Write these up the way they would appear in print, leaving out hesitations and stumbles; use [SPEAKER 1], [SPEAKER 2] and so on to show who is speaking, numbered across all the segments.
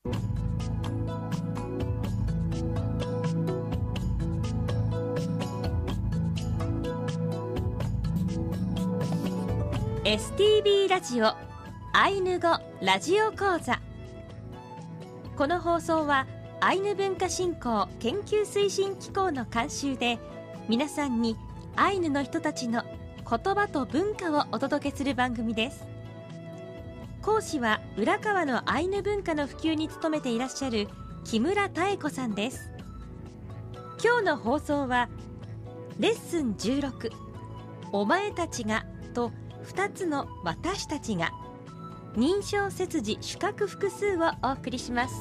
[SPEAKER 1] STB ラジオアイヌ語ラジオ講座。この放送はアイヌ文化振興研究推進機構の監修で、皆さんにアイヌの人たちの言葉と文化をお届けする番組です。講師は浦川のアイヌ文化の普及に努めていらっしゃる木村妙子さんです。今日の放送はレッスン16、お前たちがと2つの私たちが、認証切字主格複数をお送りします。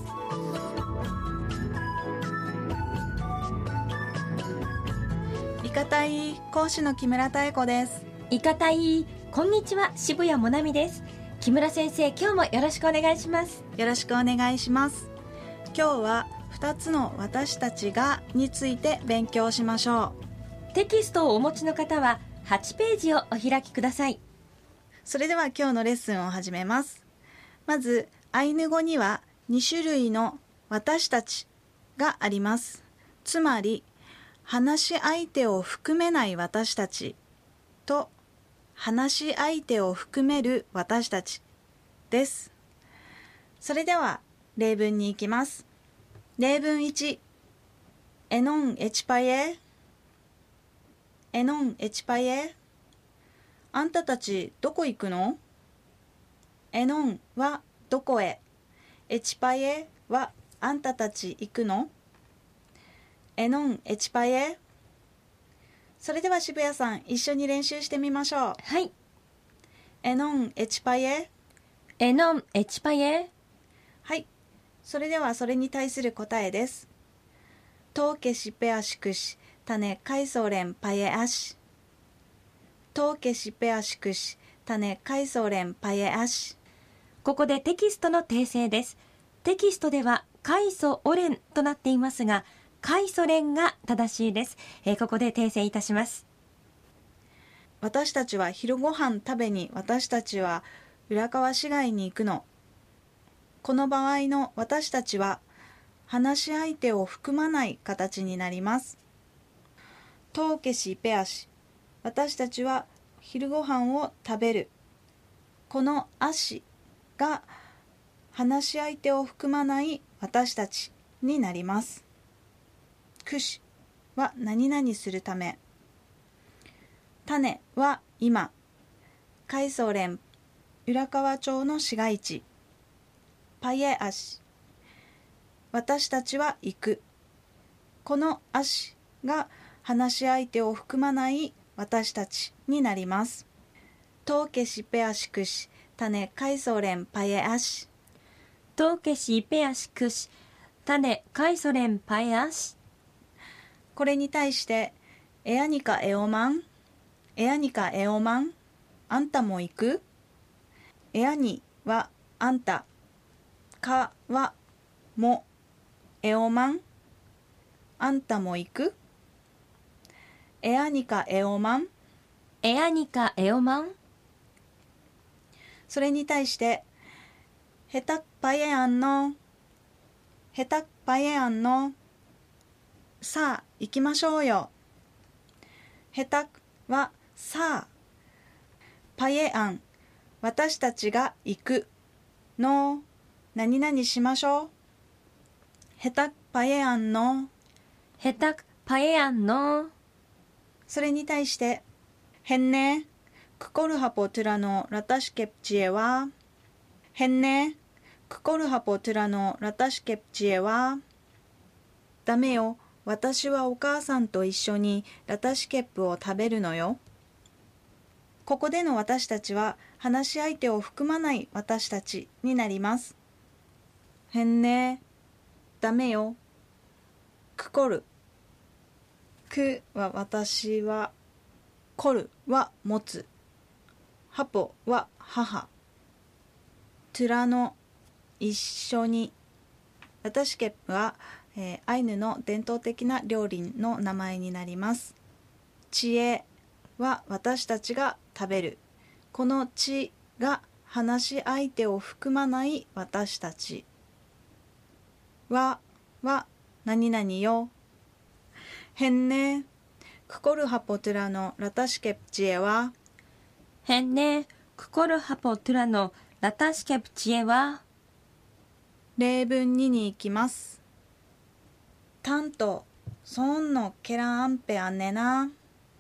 [SPEAKER 2] いかたい講師の木村妙子です。
[SPEAKER 1] いかたい、こんにちは、渋谷もなみです。木村先生、今日もよろしくお願いします。
[SPEAKER 2] よろしくお願いします。今日は2つの私たちがについて勉強しましょ
[SPEAKER 1] う。テキストをお持ちの方は8ページをお開きください。
[SPEAKER 2] それでは今日のレッスンを始めます。まずアイヌ語には2種類の私たちがあります。つまり話し相手を含めない私たちと話し相手を含める私たちです。それでは例文に行きます。例文1、エノンエチパイエ、エノンエチパイエ、あんたたちどこ行くの？エノンはどこへ、エチパイエはあんたたち行くの？エノンエチパイエ。それでは渋谷さん、一緒に練習してみましょう。
[SPEAKER 1] はい。
[SPEAKER 2] エノンエチパイエ。
[SPEAKER 1] エノンエチパイエ。
[SPEAKER 2] はい。それではそれに対する答えです。トーケシペアシクシタネカイソレンパイエアシ。トーケシペアシクシタネカイソレンパイエアシ。
[SPEAKER 1] ここでテキストの訂正です。テキストではカイソオレンとなっていますが、カイソレンが正しいです。ここで訂正いたします。
[SPEAKER 2] 私たちは昼ご飯食べに、私たちは浦川市街に行くの。この場合の私たちは話し相手を含まない形になります。トーケシペアシ、私たちは昼ご飯を食べる。このアシが話し相手を含まない私たちになります。クシは何々するため。種は今。海藻連浦河町の市街地。パイエアシ、私たちは行く。このアシが話し相手を含まない私たちになります。トーケシペアシクシタネカイソレンパイエアシ。
[SPEAKER 1] トーケシペアシクシタネカイソレンパイエアシ。
[SPEAKER 2] これに対してエアニカエオマン、エアニカエオマン、あんたも行く。エアニはあんた、かはも、エオマン、あんたも行く。エアニカエオマン、
[SPEAKER 1] エアニカエオマン。
[SPEAKER 2] それに対してヘタクパイエアンの、ヘタクパイエアンの、さあ行きましょうよ。ヘタクはさあ、パイエアン私たちが行くの何々しましょう。ヘタクパイエアンの、
[SPEAKER 1] ヘタクパイエアンの。
[SPEAKER 2] それに対してヘンネクコルハポトゥラのラタシケプチエは、ヘンネクコルハポトゥラのラタシケプチエは、ダメよ、私はお母さんと一緒にラタシケップを食べるのよ。ここでの私たちは話し相手を含まない私たちになります。へんね、ダメよ、くこる。くは私は、こるは持つ。ハポは母。トゥラの一緒に。ラタシケップはアイヌの伝統的な料理の名前になります。知恵は私たちが食べる。この知が話し相手を含まない私たちは何々よ。했네. 그거를 하포트라노 라타시켑지에와.
[SPEAKER 1] 했네. 그거를 하포트라노 라타시켑지에와.
[SPEAKER 2] 例文2に行きます。tanto sonno kailanpe annena.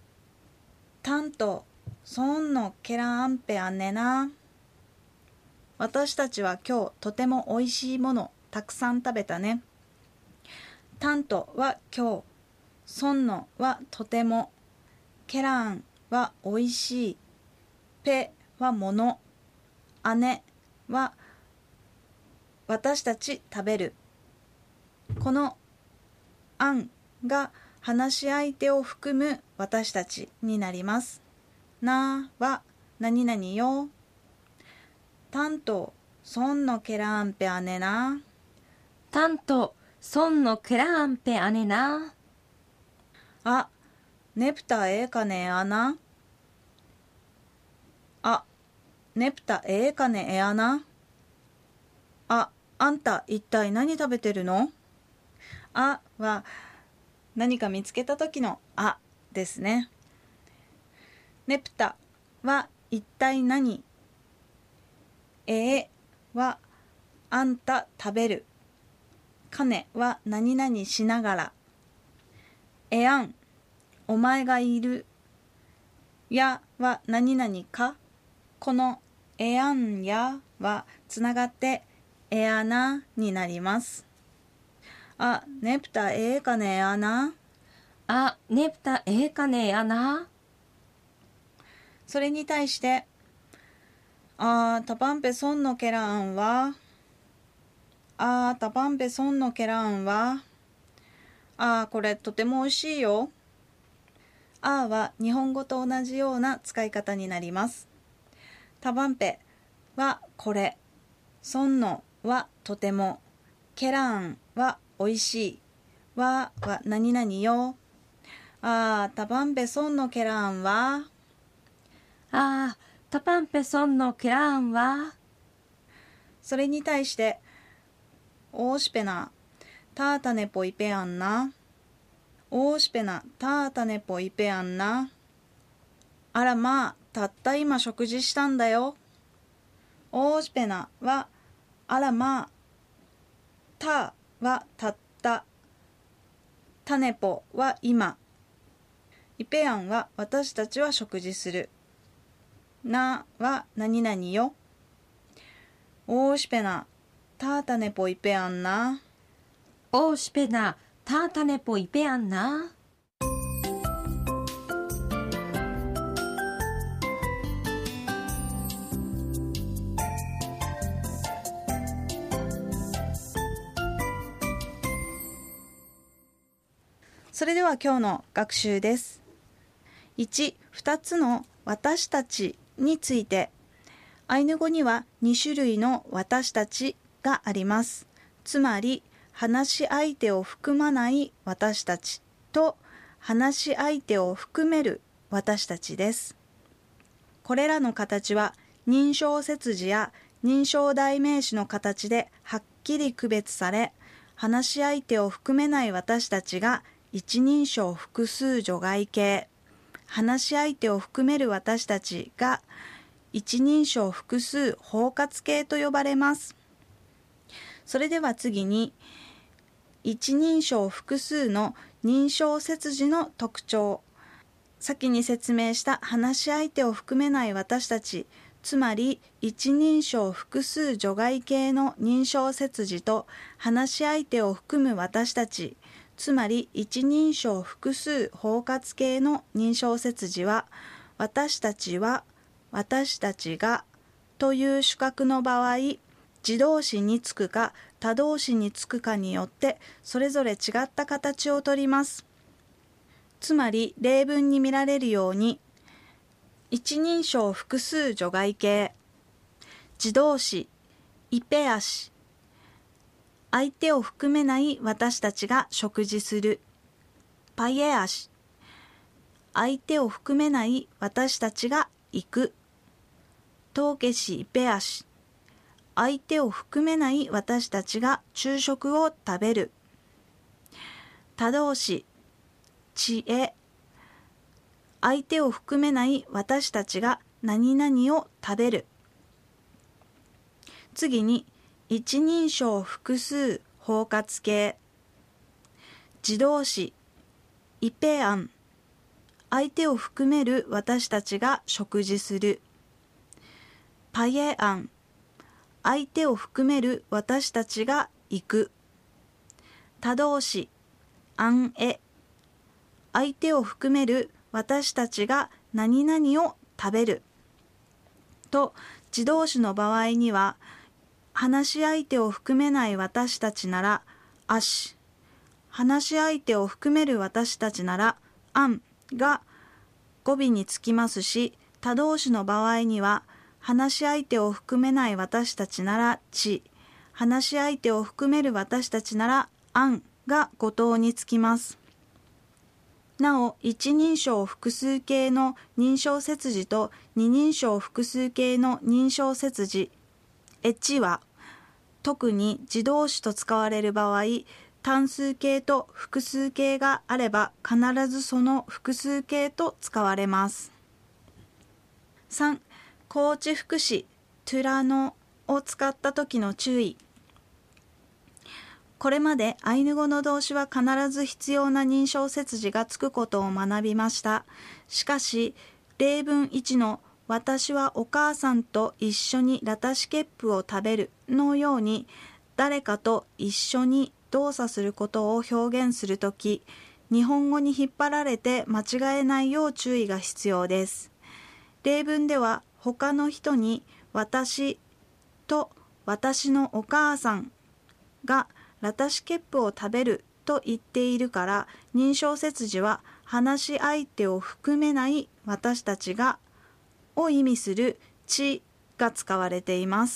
[SPEAKER 2] tanto sonno kailanpe annena. 私たちは今日とてもおいしいものたくさん食べたね。tanto は今日、sonno はとても、kailan はおいしい、pe はもの、ane は私たち食べる。このanが話し相手を含む私たちになります。なは何々よ。tanto sonno kailanpe annena.
[SPEAKER 1] tanto sonno kailanpe annena.
[SPEAKER 2] あ、ねぷたええかねえあな。あ、ねぷたええかねえあな。あ、あんた一体何食べてるの？あは何か見つけた時のあですね。ねぷたは一体何？はあんた食べる。かねは何々しながら。あんお前がいる。やは何々か。このあんやはつながってあなになります。あ、ねぷたええかねえあな。
[SPEAKER 1] あ、ねぷたええかねえあな。
[SPEAKER 2] それに対してタパンペソンのケランはタパンペソンのケランはこれとても美味しいよ。は日本語と同じような使い方になります。タパンペはこれ、ソンノはとても、ケランはおいしい、は何々よ。タパンペソンのケランは
[SPEAKER 1] タパンペソンのケランは。
[SPEAKER 2] それに対してオーシペナタータネポイペアンナ。オーシペナタータネポイペアンナ。あらまあ、たった今食事したんだよ。オーシペナはあらまあ、タはたった、タネポは今、イペアンは私たちは食事する。なは何々よ。オーシペナタータネポイペアンナ。
[SPEAKER 1] オーシペナタータネポイペアンナ。
[SPEAKER 2] それでは今日の学習です。1、2つの私たちについて。アイヌ語には2種類の私たちがあります。つまり、話し相手を含まない私たちと話し相手を含める私たちです。これらの形は認証接字や認証代名詞の形ではっきり区別され、話し相手を含めない私たちが一人称複数除外形、話し相手を含める私たちが一人称複数包括形と呼ばれます。それでは次に、一人称複数の認証接字の特徴。先に説明した話し相手を含めない私たち、つまり一人称複数除外形の認証接字と話し相手を含む私たち、つまり一人称複数包括形の認証接字は、私たちは、私たちがという主格の場合、自動詞につくか他動詞につくかによってそれぞれ違った形をとります。つまり例文に見られるように、一人称複数除外形、自動詞、イペア詞、相手を含めない私たちが食事する、パイエア詞、相手を含めない私たちが行く、トーケ詞イペア詞、 相手を含めない私たちが昼食を食べる。他動詞、知恵。相手を含めない私たちが何々を食べる。次に、一人称複数包括形。自動詞、イペアン。相手を含める私たちが食事する。パイエアン。相手を含める私たちが行く。他動詞、アンエ。相手を含める私たちが何々を食べる。と、自動詞の場合には、話し相手を含めない私たちなら、アシ。話し相手を含める私たちなら、アンが語尾につきますし、他動詞の場合には、話し相手を含めない私たちなら、チ。話し相手を含める私たちなら、アンが語頭につきます。なお、一人称複数形の認証接字と二人称複数形の認証接字、エチは、特に自動詞と使われる場合、単数形と複数形があれば必ずその複数形と使われます。3. 高知副詞トゥラノを使った時の注意。これまでアイヌ語の動詞は必ず必要な認証接字がつくことを学びました。しかし、例文1の私はお母さんと一緒にラタシケップを食べるのように、誰かと一緒に動作することを表現するとき、日本語に引っ張られて間違えないよう注意が必要です。例文では他の人に私と私のお母さんがラタシケップを食べると言っているから、認証接字は話し相手を含めない私たちがを意味するちが使われています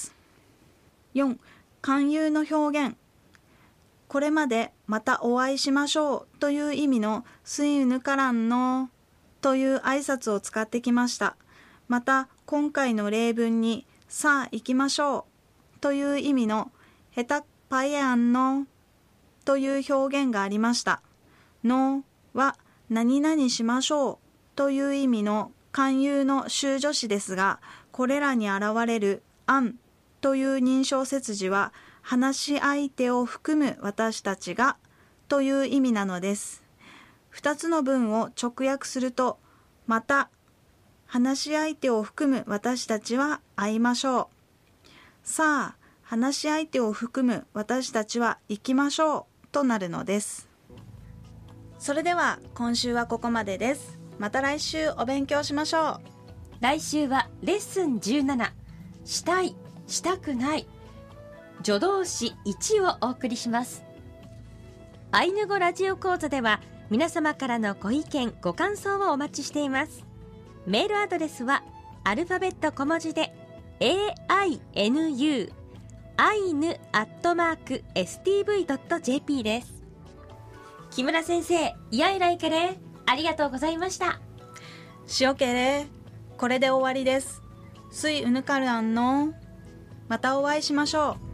[SPEAKER 2] 。4. 勧誘の表現。これまでまたお会いしましょうという意味のスイウヌカランのという挨拶を使ってきました。また今回の例文にさあ行きましょうという意味のヘタパイアンのという表現がありました。のは何々しましょうという意味の勧誘の修助詞ですが、これらに現れるアンという認証接字は話し相手を含む私たちがという意味なのです。2つの文を直訳すると、また話し相手を含む私たちは会いましょう。さあ話し相手を含む私たちは行きましょうとなるのです。それでは今週はここまでです。また来週お勉強しましょう。
[SPEAKER 1] 来週はレッスン17、したい、したくない、助動詞1をお送りします。アイヌ語ラジオ講座では皆様からのご意見ご感想をお待ちしています。メールアドレスはアルファベット小文字で ainu ainu@stv.jp です。木村先生、イヤイライケレありがとうございました。
[SPEAKER 2] 塩ケレ、これで終わりです。スイウヌカルアンのまたお会いしましょう。